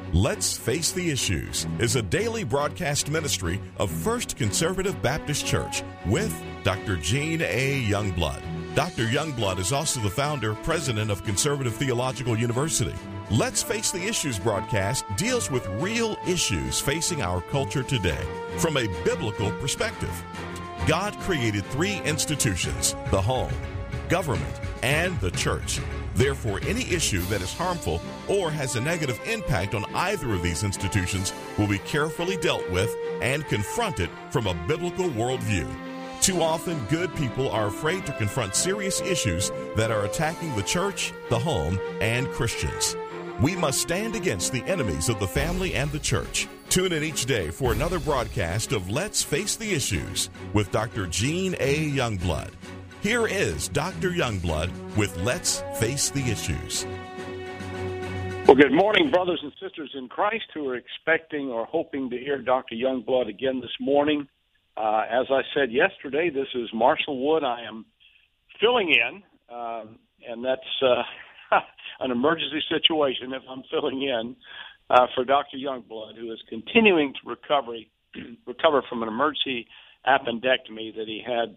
Let's Face the Issues is a daily broadcast ministry of First Conservative Baptist Church with Dr. Gene A. Youngblood. Dr. Youngblood is also the founder, president of Conservative Theological University. Let's Face the Issues broadcast deals with real issues facing our culture today from a biblical perspective. God created three institutions: the home, government, and the church. Therefore, any issue that is harmful or has a negative impact on either of these institutions will be carefully dealt with and confronted from a biblical worldview. Too often, good people are afraid to confront serious issues that are attacking the church, the home, and Christians. We must stand against the enemies of the family and the church. Tune in each day for another broadcast of Let's Face the Issues with Dr. Gene A. Youngblood. Here is Dr. Youngblood with Let's Face the Issues. Well, good morning, brothers and sisters in Christ who are expecting or hoping to hear Dr. Youngblood again this morning. As I said yesterday, this is Marshall Wood. I am filling in, and that's an emergency situation if I'm filling in for Dr. Youngblood, who is continuing to recover from an emergency appendectomy that he had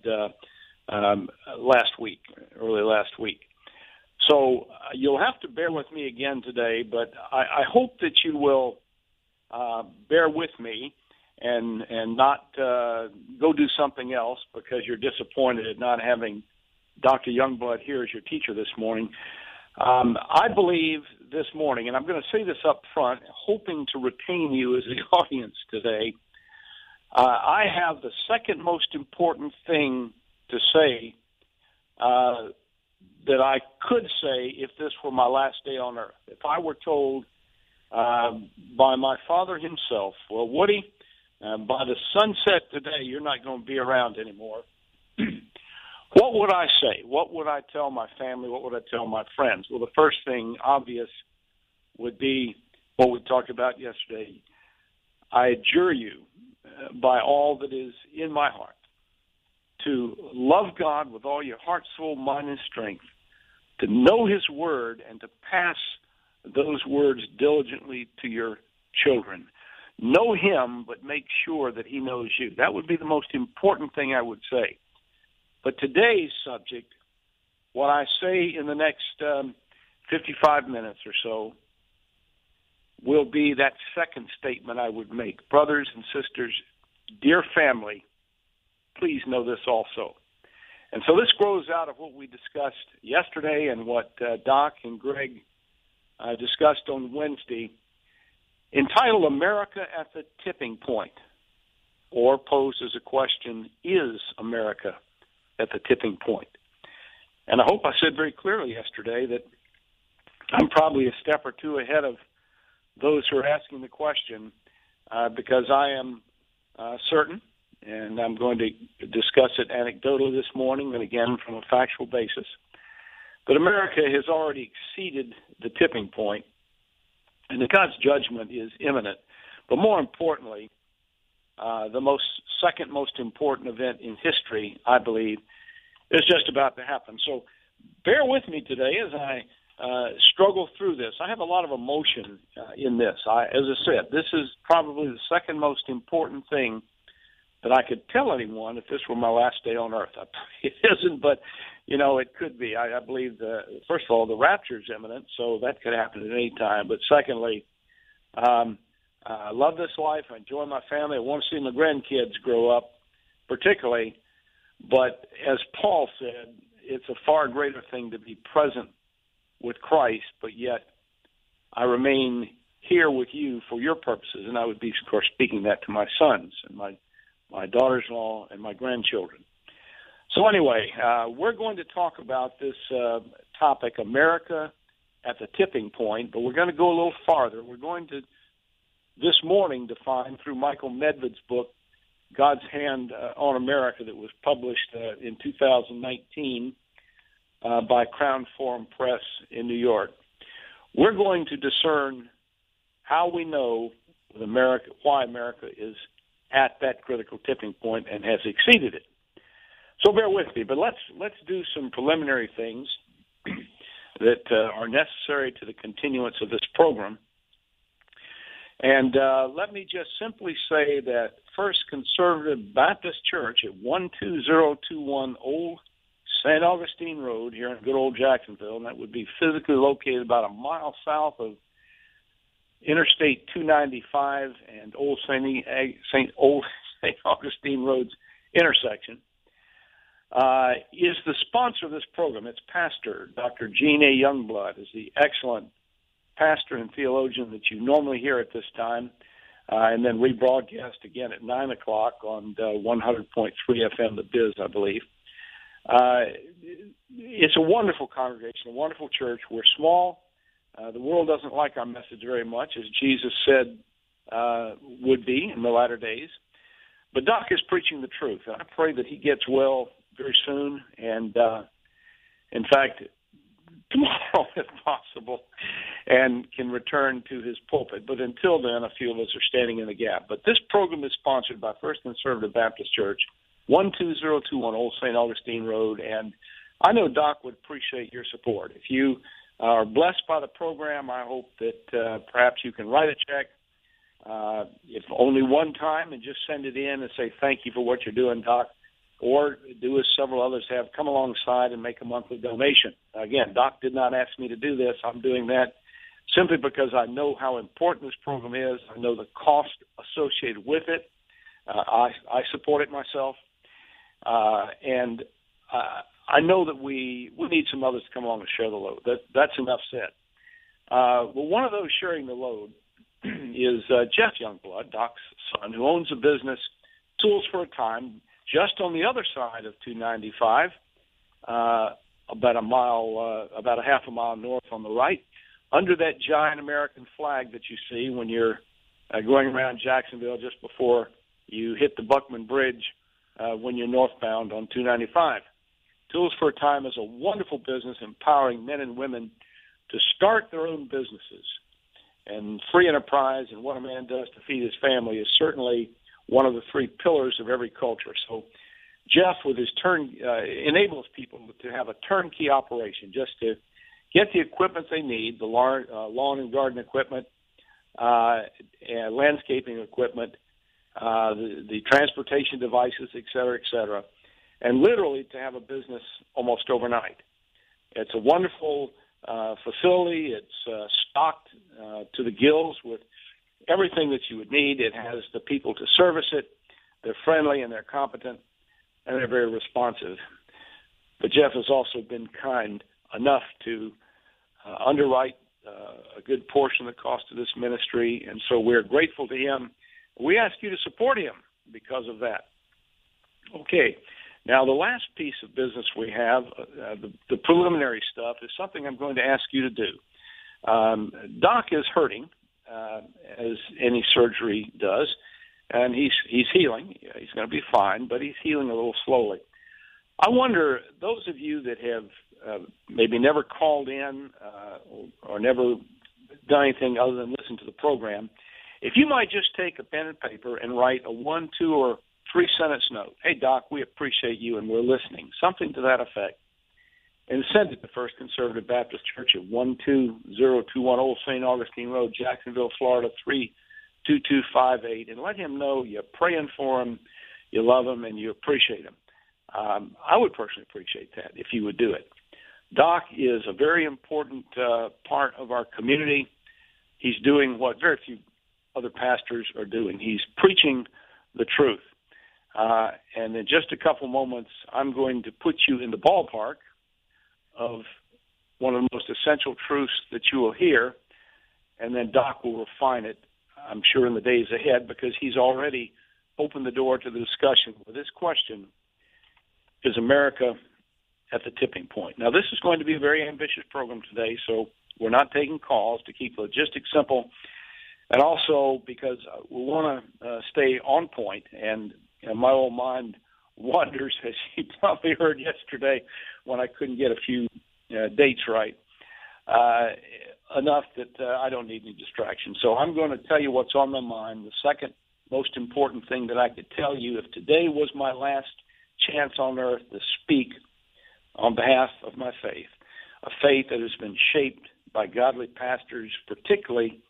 early last week. So you'll have to bear with me again today, but I hope that you will bear with me and not go do something else because you're disappointed at not having Dr. Youngblood here as your teacher this morning. I believe this morning, and I'm going to say this up front, hoping to retain you as the audience today, I have the second most important thing to say that I could say if this were my last day on earth. If I were told by my father himself, well, Woody, by the sunset today, you're not going to be around anymore, what would I say? What would I tell my family? What would I tell my friends? Well, the first thing obvious would be what we talked about yesterday. I adjure you by all that is in my heart to love God with all your heart, soul, mind, and strength, to know His Word, and to pass those words diligently to your children. Know Him, but make sure that He knows you. That would be the most important thing I would say. But today's subject, what I say in the next 55 minutes or so, will be that second statement I would make. Brothers and sisters, dear family, please know this also. And so this grows out of what we discussed yesterday and what Doc and Greg discussed on Wednesday, entitled America at the Tipping Point, or posed as a question, is America at the tipping point? And I hope I said very clearly yesterday that I'm probably a step or two ahead of those who are asking the question because I am certain, and I'm going to discuss it anecdotally this morning and again from a factual basis, that America has already exceeded the tipping point and that God's judgment is imminent. But more importantly, the second most important event in history, I believe, is just about to happen. So bear with me today as I struggle through this. I have a lot of emotion in this. As I said, this is probably the second most important thing that I could tell anyone if this were my last day on earth. It isn't, but, it could be. I believe, first of all, the rapture is imminent, so that could happen at any time. But secondly, I love this life. I enjoy my family. I want to see my grandkids grow up, particularly. But as Paul said, it's a far greater thing to be present with Christ, but yet I remain here with you for your purposes. And I would be, of course, speaking that to my sons and my daughters-in-law and my grandchildren. So anyway, we're going to talk about this topic, America at the tipping point, but we're going to go a little farther. We're going to this morning define through Michael Medved's book, God's Hand on America, that was published in 2019 by Crown Forum Press in New York. We're going to discern how we know America, why America is at that critical tipping point and has exceeded it. So bear with me, but let's do some preliminary things that are necessary to the continuance of this program. And let me just simply say that First Conservative Baptist Church at 12021 Old St. Augustine Road here in good old Jacksonville, and that would be physically located about a mile south of Interstate 295 and Old St. Augustine Road's intersection, is the sponsor of this program. Its pastor, Dr. Gene A. Youngblood, is the excellent pastor and theologian that you normally hear at this time, and then rebroadcast again at 9 o'clock on 100.3 FM The Biz, I believe. It's a wonderful congregation, a wonderful church. We're small. The world doesn't like our message very much, as Jesus said would be in the latter days. But Doc is preaching the truth, and I pray that he gets well very soon, and in fact, tomorrow if possible, and can return to his pulpit. But until then, a few of us are standing in the gap. But this program is sponsored by First Conservative Baptist Church, 12021 Old St. Augustine Road, and I know Doc would appreciate your support. If you are blessed by the program, I hope that perhaps you can write a check, if only one time, and just send it in and say thank you for what you're doing, Doc, or do as several others have, come alongside and make a monthly donation. Again, Doc did not ask me to do this. I'm doing that simply because I know how important this program is. I know the cost associated with it. I support it myself. And I know that we need some others to come along and share the load. That's enough said. Well, one of those sharing the load is Jeff Youngblood, Doc's son, who owns a business, Tools for a Time, just on the other side of 295, about a half a mile north on the right, under that giant American flag that you see when you're going around Jacksonville just before you hit the Buckman Bridge when you're northbound on 295. Tools for a Time is a wonderful business empowering men and women to start their own businesses. And free enterprise and what a man does to feed his family is certainly one of the three pillars of every culture. So Jeff, with his enables people to have a turnkey operation, just to get the equipment they need, the lawn and garden equipment, and landscaping equipment, the transportation devices, et cetera, and literally to have a business almost overnight. It's a wonderful facility. It's stocked to the gills with everything that you would need. It has the people to service it. They're friendly and they're competent and they're very responsive. But Jeff has also been kind enough to underwrite a good portion of the cost of this ministry, and so we're grateful to him. We ask you to support him because of that. Okay. Now, the last piece of business we have, the preliminary stuff, is something I'm going to ask you to do. Doc is hurting, as any surgery does, and he's healing. He's going to be fine, but he's healing a little slowly. I wonder, those of you that have maybe never called in or never done anything other than listen to the program, if you might just take a pen and paper and write a 1, 2, or 3-sentence note. Hey, Doc, we appreciate you and we're listening. Something to that effect. And send it to First Conservative Baptist Church at 12021 Old St. Augustine Road, Jacksonville, Florida, 32258. And let him know you're praying for him, you love him, and you appreciate him. I would personally appreciate that if you would do it. Doc is a very important part of our community. He's doing what very few other pastors are doing. He's preaching the truth. And in just a couple moments, I'm going to put you in the ballpark of one of the most essential truths that you will hear, and then Doc will refine it, I'm sure, in the days ahead, because he's already opened the door to the discussion with this question: is America at the tipping point? Now, this is going to be a very ambitious program today, so we're not taking calls to keep logistics simple, and also because we want to stay on point. And my old mind wanders, as you probably heard yesterday when I couldn't get a few dates right, enough that I don't need any distraction. So I'm going to tell you what's on my mind. The second most important thing that I could tell you, if today was my last chance on earth to speak on behalf of my faith, a faith that has been shaped by godly pastors, particularly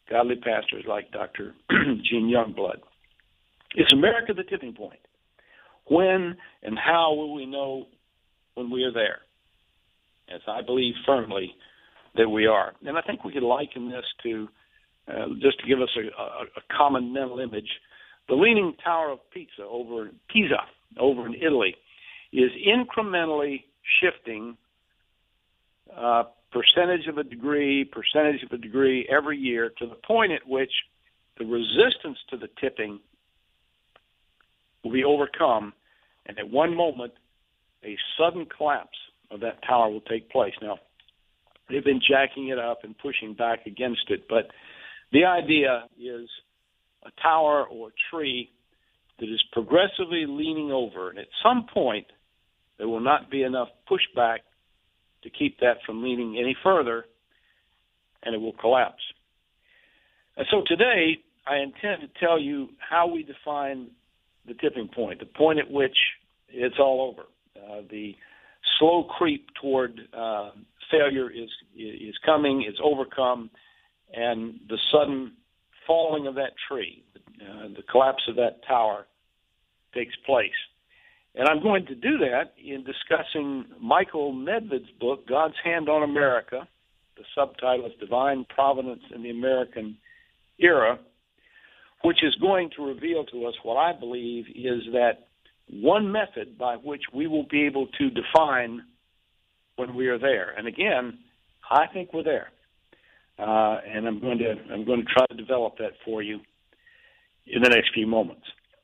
godly pastors like Dr. Gene Youngblood. Is America the tipping point? When and how will we know when we are there? As I believe firmly that we are. And I think we could liken this to, just to give us a common mental image, the Leaning Tower of Pisa over in Italy is incrementally shifting percentage of a degree every year to the point at which the resistance to the tipping will be overcome, and at one moment, a sudden collapse of that tower will take place. Now, they've been jacking it up and pushing back against it, but the idea is a tower or a tree that is progressively leaning over, and at some point, there will not be enough pushback to keep that from leaning any further, and it will collapse. And so today, I intend to tell you how we define the tipping point, the point at which it's all over. The slow creep toward failure is coming, it's overcome, and the sudden falling of that tree, the collapse of that tower takes place. And I'm going to do that in discussing Michael Medved's book, God's Hand on America. The subtitle is Divine Providence in the American Era, which is going to reveal to us what I believe is that one method by which we will be able to define when we are there. And again, I think we're there. And I'm going to try to develop that for you in the next few moments.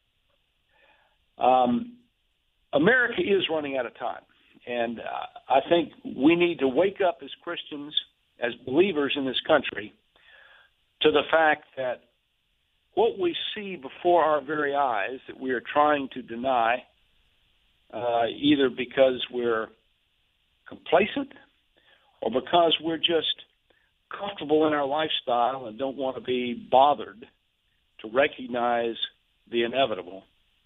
America is running out of time, and I think we need to wake up as Christians, as believers in this country, to the fact that what we see before our very eyes that we are trying to deny, either because we're complacent or because we're just comfortable in our lifestyle and don't want to be bothered to recognize the inevitable.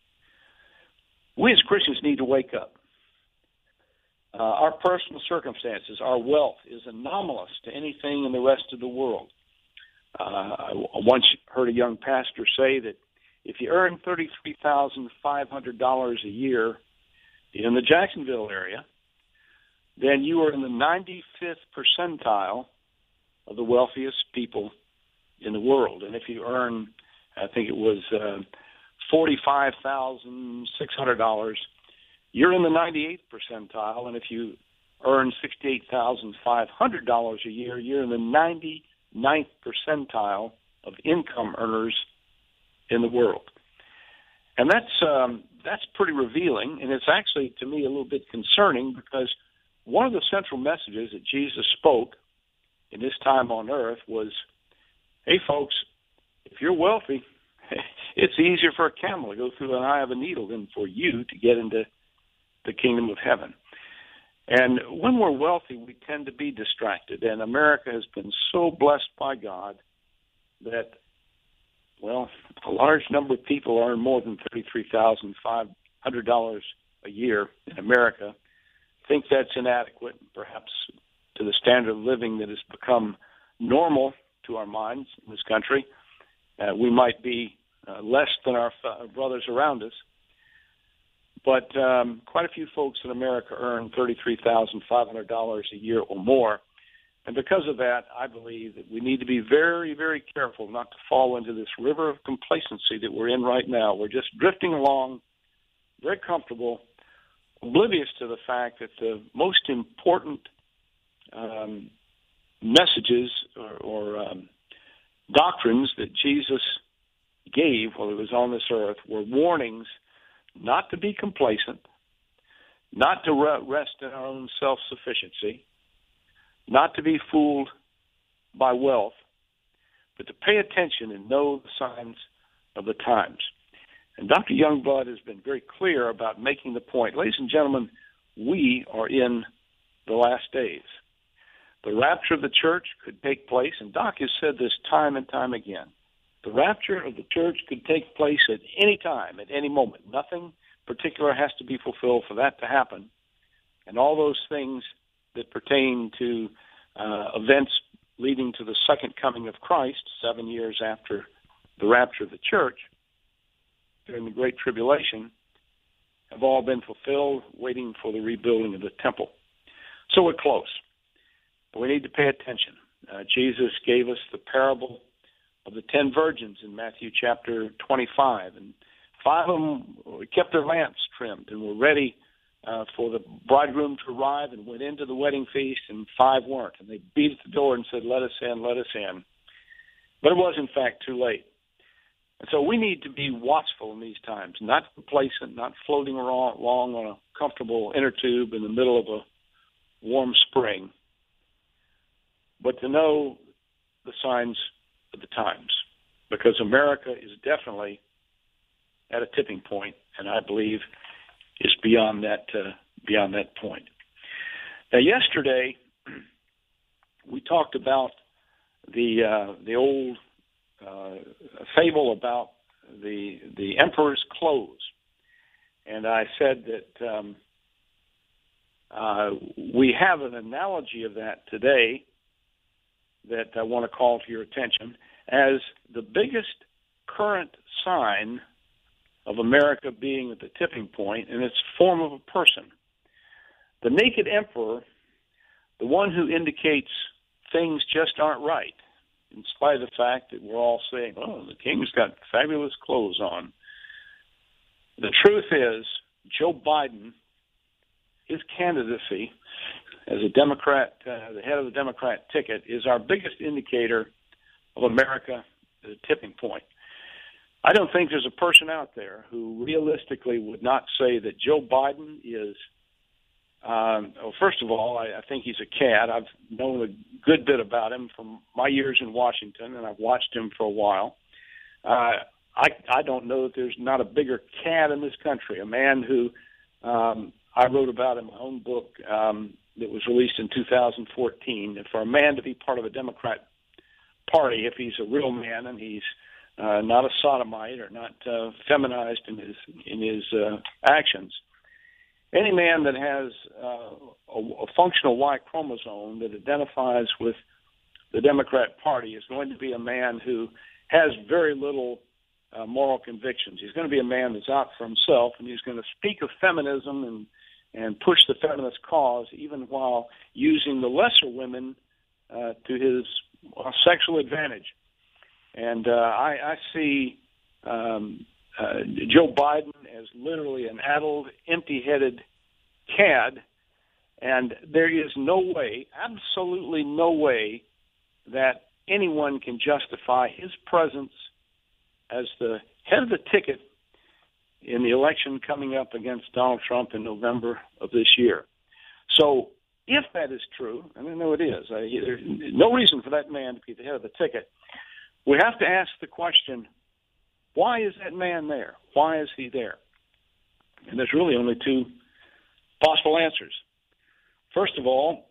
We as Christians need to wake up. Our personal circumstances, our wealth is anomalous to anything in the rest of the world. I once heard a young pastor say that if you earn $33,500 a year in the Jacksonville area, then you are in the 95th percentile of the wealthiest people in the world. And if you earn, I think it was $45,600, you're in the 98th percentile. And if you earn $68,500 a year, you're in the 99th percentile of income earners in the world. And that's pretty revealing, and it's actually, to me, a little bit concerning, because one of the central messages that Jesus spoke in his time on earth was, hey, folks, if you're wealthy, it's easier for a camel to go through an eye of a needle than for you to get into the kingdom of heaven. And when we're wealthy, we tend to be distracted. And America has been so blessed by God that, well, a large number of people earn more than $33,500 a year in America, think that's inadequate, perhaps to the standard of living that has become normal to our minds in this country. We might be less than our brothers around us. But quite a few folks in America earn $33,500 a year or more. And because of that, I believe that we need to be very, very careful not to fall into this river of complacency that we're in right now. We're just drifting along, very comfortable, oblivious to the fact that the most important messages or doctrines that Jesus gave while he was on this earth were warnings not to be complacent, not to rest in our own self-sufficiency, not to be fooled by wealth, but to pay attention and know the signs of the times. And Dr. Youngblood has been very clear about making the point, ladies and gentlemen, we are in the last days. The rapture of the church could take place, and Doc has said this time and time again. The rapture of the church could take place at any time, at any moment. Nothing particular has to be fulfilled for that to happen. And all those things that pertain to events leading to the second coming of Christ 7 years after the rapture of the church during the Great Tribulation have all been fulfilled, waiting for the rebuilding of the temple. So we're close, but we need to pay attention. Jesus gave us the parable of the 10 virgins in Matthew chapter 25, and 5 of them kept their lamps trimmed and were ready for the bridegroom to arrive and went into the wedding feast, and 5 weren't. And they beat at the door and said, "Let us in, let us in." But it was, in fact, too late. And so we need to be watchful in these times, not complacent, not floating along on a comfortable inner tube in the middle of a warm spring, but to know the signs of the times, because America is definitely at a tipping point, and I believe is beyond that point. Now, yesterday we talked about the old fable about the emperor's clothes, and I said that we have an analogy of that today that I want to call to your attention as the biggest current sign of America being at the tipping point in its form of a person. The naked emperor, the one who indicates things just aren't right, in spite of the fact that we're all saying, "Oh, the king's got fabulous clothes on." The truth is, Joe Biden, his candidacy as a Democrat, the head of the Democrat ticket, is our biggest indicator of America at a tipping point. I don't think there's a person out there who realistically would not say that Joe Biden is, well, first of all, I think he's a cad. I've known a good bit about him from my years in Washington, and I've watched him for a while. I don't know that there's not a bigger cad in this country, a man who I wrote about in my own book that was released in 2014. And for a man to be part of a Democrat Party, if he's a real man and he's not a sodomite or not feminized in his actions, any man that has a functional Y chromosome that identifies with the Democrat Party is going to be a man who has very little moral convictions. He's going to be a man that's out for himself, and he's going to speak of feminism and push the feminist cause, even while using the lesser women to his sexual advantage. And I see Joe Biden as literally an addled, empty-headed cad, and there is no way, absolutely no way, that anyone can justify his presence as the head of the ticket in the election coming up against Donald Trump in November of this year. So if that is true, and I know it is, there's no reason for that man to be the head of the ticket, we have to ask the question, why is that man there? Why is he there? And there's really only 2 possible answers. First of all,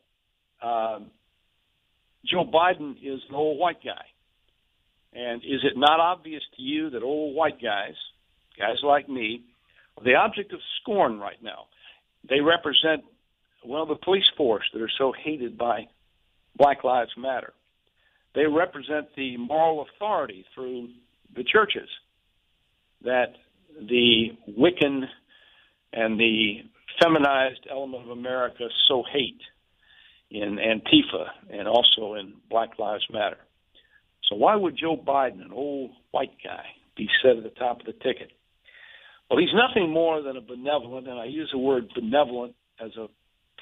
Joe Biden is an old white guy. And is it not obvious to you that old white guys like me, are the object of scorn right now? They represent, well, the police force that are so hated by Black Lives Matter. They represent the moral authority through the churches that the Wiccan and the feminized element of America so hate in Antifa and also in Black Lives Matter. So why would Joe Biden, an old white guy, be set at the top of the ticket? Well, he's nothing more than a benevolent, and I use the word benevolent as a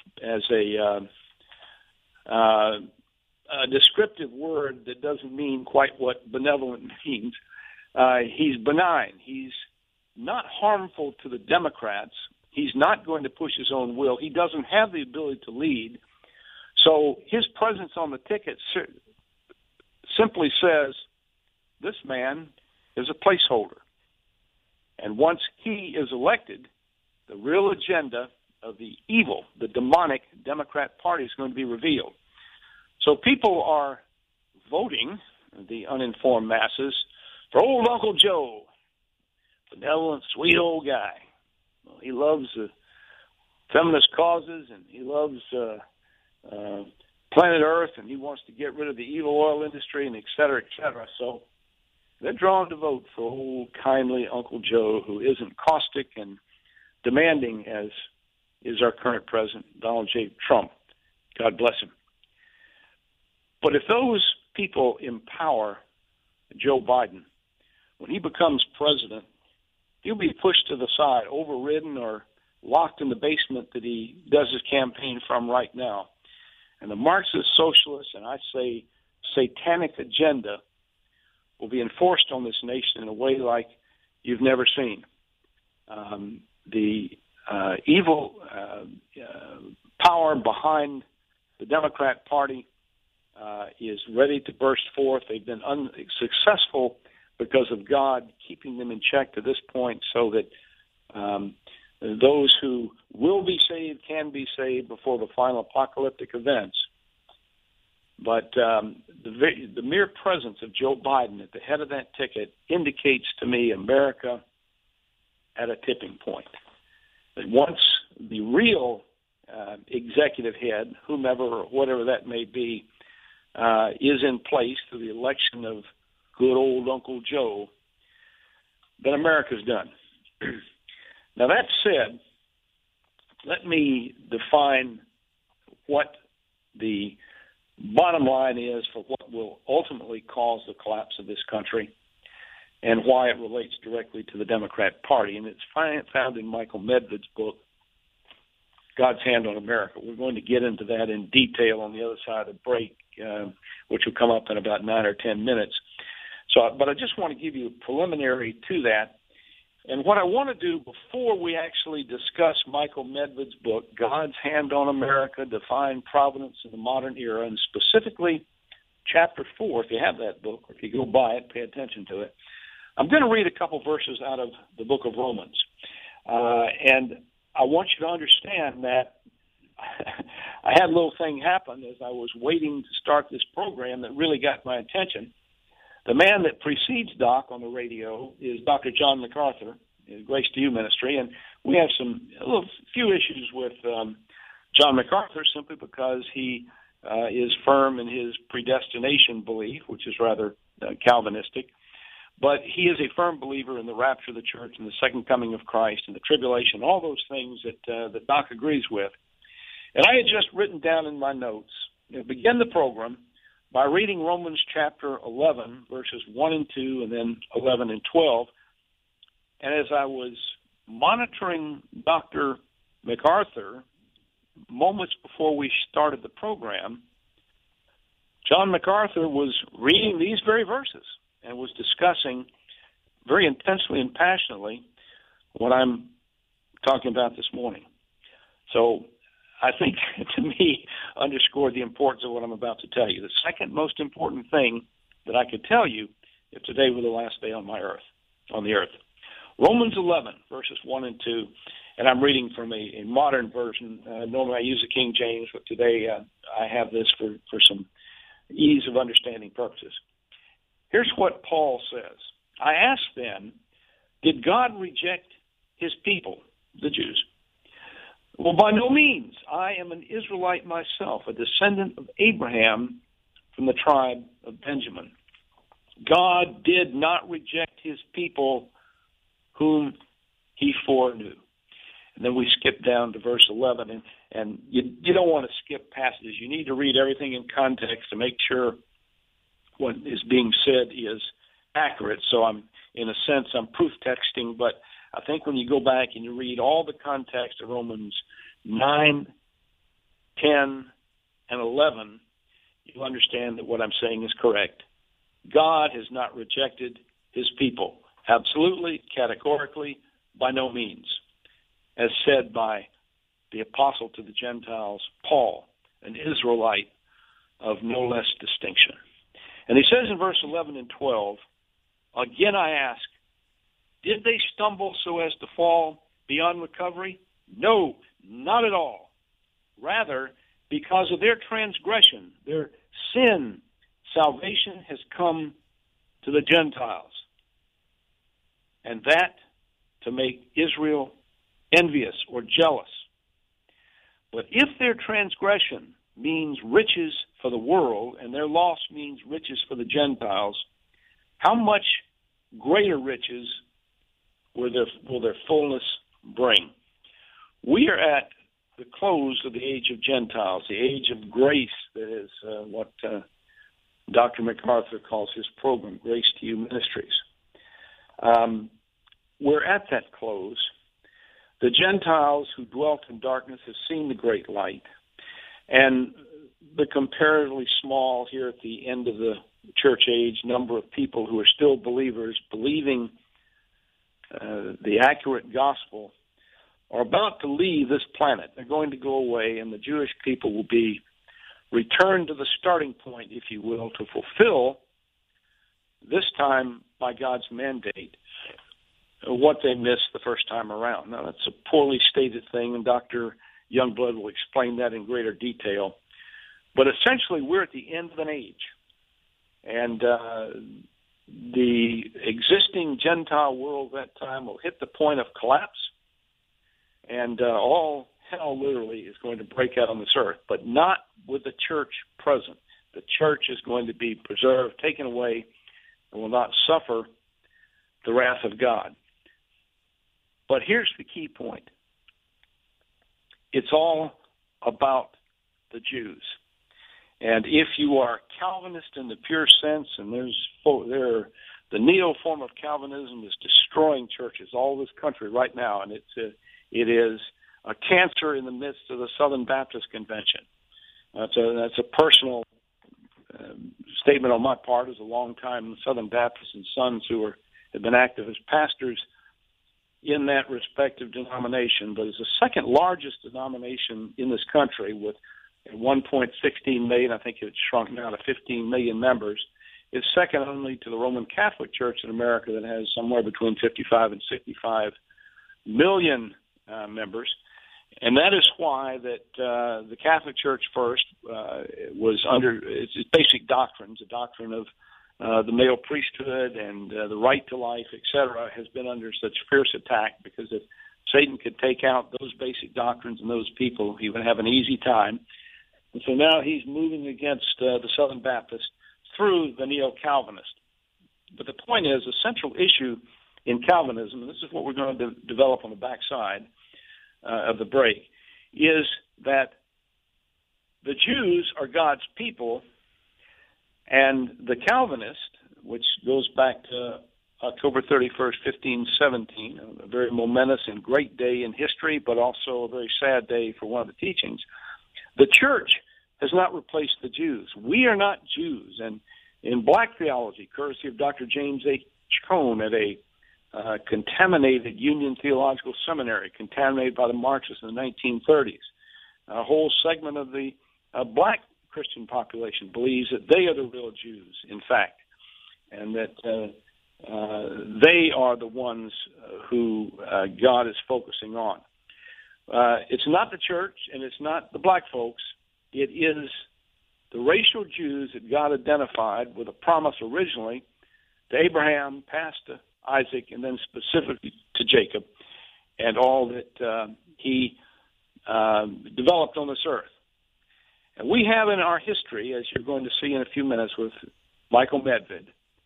descriptive word that doesn't mean quite what benevolent means. He's benign. He's not harmful to the Democrats. He's not going to push his own will. He doesn't have the ability to lead. So his presence on the ticket simply says this man is a placeholder. And once he is elected, the real agenda of the evil, the demonic Democrat Party is going to be revealed. So people are voting, the uninformed masses, for old Uncle Joe, benevolent, sweet old guy. Well, he loves feminist causes, and he loves planet Earth, and he wants to get rid of the evil oil industry, and et cetera, et cetera. So they're drawn to vote for old, kindly Uncle Joe, who isn't caustic and demanding as is our current president, Donald J. Trump. God bless him. But if those people empower Joe Biden, when he becomes president, he'll be pushed to the side, overridden, or locked in the basement that he does his campaign from right now. And the Marxist, socialist, and I say satanic agenda will be enforced on this nation in a way like you've never seen. The evil power behind the Democrat Party is ready to burst forth. They've been unsuccessful because of God keeping them in check to this point, so that those who will be saved can be saved before the final apocalyptic events. But the mere presence of Joe Biden at the head of that ticket indicates to me America at a tipping point. That once the real executive head, whomever or whatever that may be, is in place through the election of good old Uncle Joe, then America's done. Now, that said, let me define what the bottom line is for what will ultimately cause the collapse of this country and why it relates directly to the Democrat Party. And it's found in Michael Medved's book, God's Hand on America. We're going to get into that in detail on the other side of the break, which will come up in about 9 or 10 minutes. But I just want to give you a preliminary to that. And what I want to do before we actually discuss Michael Medved's book, God's Hand on America, Define Providence in the Modern Era, and specifically Chapter 4, if you have that book, or if you go buy it, pay attention to it. I'm going to read a couple verses out of the book of Romans. And I want you to understand that I had a little thing happen as I was waiting to start this program that really got my attention. The man that precedes Doc on the radio is Dr. John MacArthur, Grace to You Ministry, and we have a few issues with John MacArthur simply because he is firm in his predestination belief, which is rather Calvinistic, but he is a firm believer in the rapture of the church and the second coming of Christ and the tribulation, all those things that Doc agrees with. And I had just written down in my notes, begin the program by reading Romans chapter 11, verses 1 and 2, and then 11 and 12. And as I was monitoring Dr. MacArthur, moments before we started the program, John MacArthur was reading these very verses and was discussing very intensely and passionately what I'm talking about this morning. So I think, to me, underscored the importance of what I'm about to tell you. The second most important thing that I could tell you if today were the last day on the earth. Romans 11, verses 1 and 2, and I'm reading from a modern version. Normally I use the King James, but today I have this for some ease of understanding purposes. Here's what Paul says. I ask then, did God reject his people, the Jews? Well, by no means. I am an Israelite myself, a descendant of Abraham from the tribe of Benjamin. God did not reject his people whom he foreknew. And then we skip down to verse 11, and you don't want to skip passages. You need to read everything in context to make sure what is being said is accurate. So I'm proof texting, but I think when you go back and you read all the context of Romans 9, 10, and 11, you'll understand that what I'm saying is correct. God has not rejected his people. Absolutely, categorically, by no means. As said by the apostle to the Gentiles, Paul, an Israelite of no less distinction. And he says in verse 11 and 12, again I ask, did they stumble so as to fall beyond recovery? No, not at all. Rather, because of their transgression, their sin, salvation has come to the Gentiles. And that to make Israel envious or jealous. But if their transgression means riches for the world, and their loss means riches for the Gentiles, how much greater riches will their fullness bring? We are at the close of the age of Gentiles, the age of grace. That is what Dr. MacArthur calls his program, Grace to You Ministries. We're at that close. The Gentiles who dwelt in darkness have seen the great light, and the comparatively small here at the end of the church age number of people who are still believers, believing the accurate gospel, are about to leave this planet. They're going to go away, and the Jewish people will be returned to the starting point, if you will, to fulfill, this time by God's mandate, what they missed the first time around. Now, that's a poorly stated thing, and Dr. Youngblood will explain that in greater detail. But essentially, we're at the end of an age, and the existing Gentile world at that time will hit the point of collapse, and all hell literally is going to break out on this earth, but not with the church present. The church is going to be preserved, taken away, and will not suffer the wrath of God. But here's the key point. It's all about the Jews. And if you are Calvinist in the pure sense, and the neo form of Calvinism is destroying churches all over this country right now, and it is a cancer in the midst of the Southern Baptist Convention. That's a personal statement on my part as a long-time Southern Baptist and sons who have been active as pastors in that respective denomination, but it's the second largest denomination in this country with 1.16 million. I think it's shrunk now to 15 million members. It's second only to the Roman Catholic Church in America that has somewhere between 55 and 65 million members. And that is why that the Catholic Church first was under its basic doctrines, the doctrine of the male priesthood and the right to life, etc., has been under such fierce attack, because if Satan could take out those basic doctrines and those people, he would have an easy time. And so now he's moving against the Southern Baptists through the neo-Calvinist. But the point is, the central issue in Calvinism, and this is what we're going to develop on the backside of the break, is that the Jews are God's people, and the Calvinist, which goes back to October 31st, 1517, a very momentous and great day in history, but also a very sad day for one of the teachings. The church has not replaced the Jews. We are not Jews. And in black theology, courtesy of Dr. James H. Cone at a contaminated Union Theological Seminary, contaminated by the Marxists in the 1930s, a whole segment of the black Christian population believes that they are the real Jews, in fact, and that they are the ones who God is focusing on. It's not the church, and it's not the black folks. It is the racial Jews that God identified with a promise originally to Abraham, passed to Isaac, and then specifically to Jacob, and all that he developed on this earth. And we have in our history, as you're going to see in a few minutes with Michael Medved,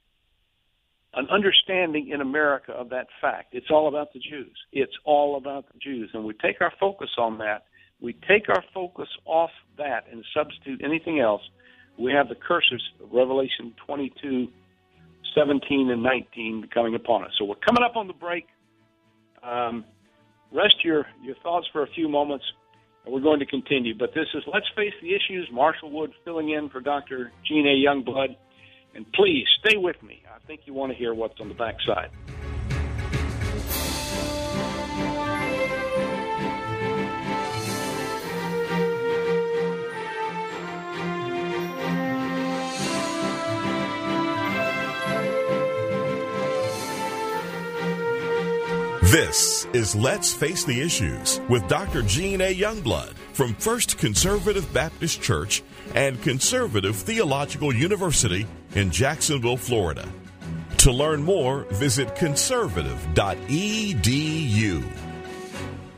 an understanding in America of that fact. It's all about the Jews. It's all about the Jews. And we take our focus on that. We take our focus off that and substitute anything else. We have the curses of Revelation 22, 17, and 19 coming upon us. So we're coming up on the break. Rest your thoughts for a few moments, and we're going to continue. But this is Let's Face the Issues. Marshall Wood filling in for Dr. Gene A. Youngblood. And please, stay with me. I think you want to hear what's on the backside. This is Let's Face the Issues with Dr. Gene A. Youngblood from First Conservative Baptist Church and Conservative Theological University in Jacksonville, Florida. To learn more, visit conservative.edu.